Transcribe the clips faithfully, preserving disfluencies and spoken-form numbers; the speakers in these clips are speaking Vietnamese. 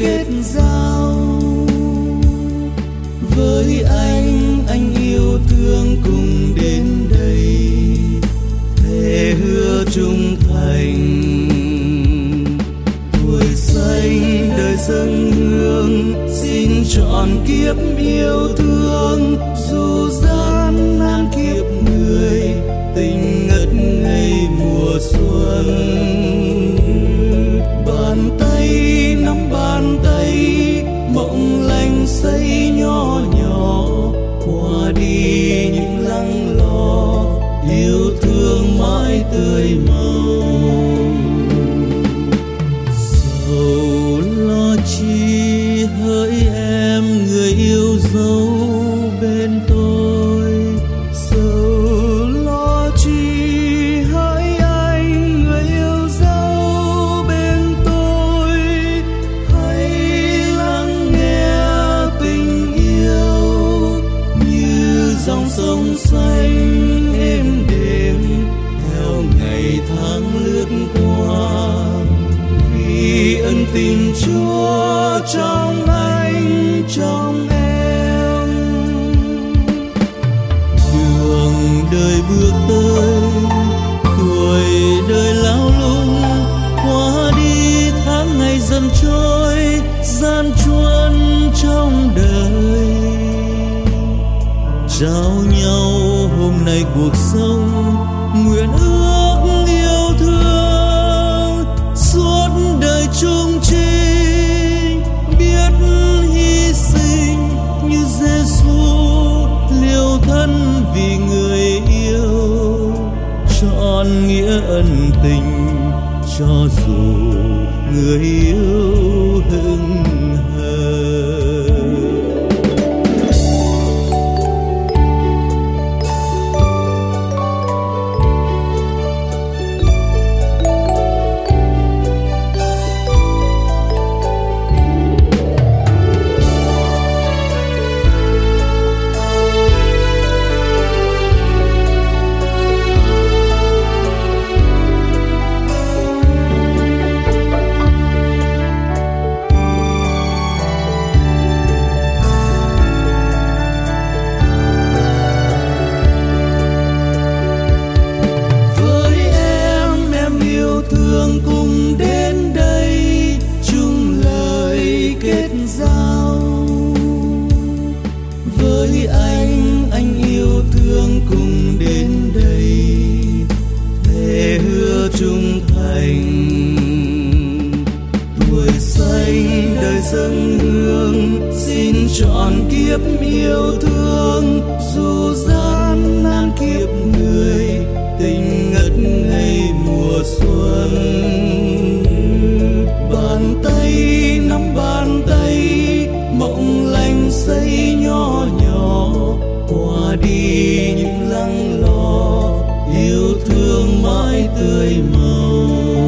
kết giao. Với anh, anh yêu thương cùng đến đây, thề hứa trung thành. Tuổi xanh đời dâng hương, xin trọn kiếp yêu thương. Dù gian nan kiếp người, tình ngất ngây mùa xuân. Bàn tay nắm bàn tay, mộng lành xây nhỏ nhỏ. Qua đi những lăng lo, yêu thương mãi tươi màu. Sầu lo chi hỡi em, người yêu dấu bên tôi. Sầu lo chi hỡi anh, người yêu dấu bên tôi. Hãy lắng nghe tình yêu như dòng sông xanh êm đềm, theo ngày tháng lướt qua. Vì ân tình Chúa trong anh, trong em. Đường đời bước tới, tuổi đời lao lung. Qua đi tháng ngày dần trôi, gian truân trong đời. Trao nhau hôm nay cuộc sống, nguyện ước yêu thương suốt đời chung trinh. Biết hy sinh như Giêsu liều thân vì người yêu. Trọn nghĩa ân tình cho dù người yêu hững hờ. Cùng đến đây chung lời kết giao. Với anh, anh yêu thương cùng đến đây, thề hứa trung thành. Tuổi xanh đời dâng hương, xin trọn kiếp yêu thương. Dù gian nan kiếp người, tình ngất ngây mùa xuân. Bàn tay nắm bàn tay, mộng lành xây nhỏ nhỏ. Qua đi những lăng lo, yêu thương mãi tươi màu.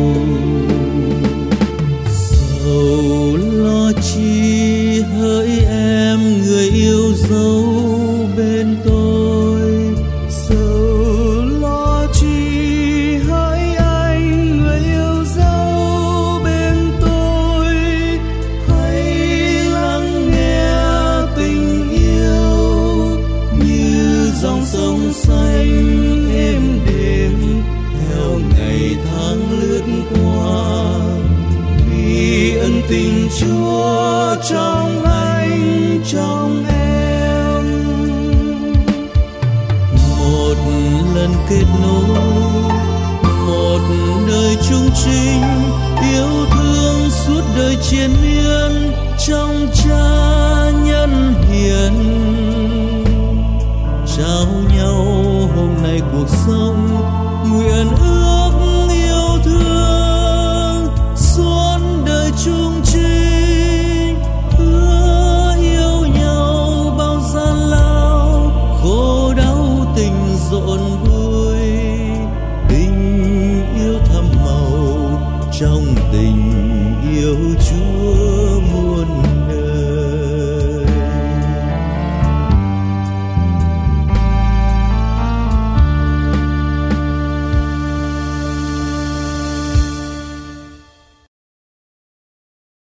Sầu lo chi hỡi em, người yêu dấu bên tôi. Sầu lo chi hỡi anh, người yêu dấu bên tôi. Hãy lắng nghe tình yêu như dòng sông xanh êm đềm, theo ngày tháng lướt qua. Vì ân tình Chúa trong anh, trong em. Một lần kết nối, một đời chung trinh. Yêu thương suốt đời triền miên, trong Cha nhân hiền. Trao nhau hôm nay cuộc sống, nguyện ước yêu thương suốt đời chung trinh. Hứa yêu nhau bao gian lao, khổ đau tình dộn vui. Tình yêu thắm màu trong tình yêu